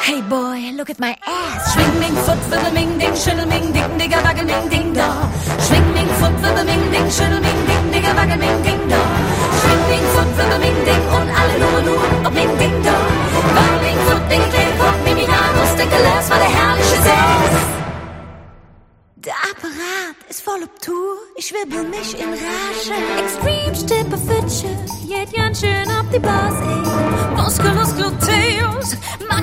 Hey boy, look at my ass. Schwing, ming, foot, wibbel, ming, ding, schüttel, ming, dicken, digger, wackel, ming, ding, da. Schwing, ming, foot, wibbel, ming, ding, schüttel, ming, dicken, digger, wackel, ming, ding, da. Schwing, ming, foot, wibbel, ming, ding und alle nur, ob ming, ding, da. War, ming, foot, ding, kleine Kopf, Mimiranus, dicke Les, war der herrliche Sess. Der Apparat ist voll ob Tour, ich wirbel mich in Rage. Extreme Stippe Fitsche, geht ganz schön auf die Bas, ey. Musculus gluteus,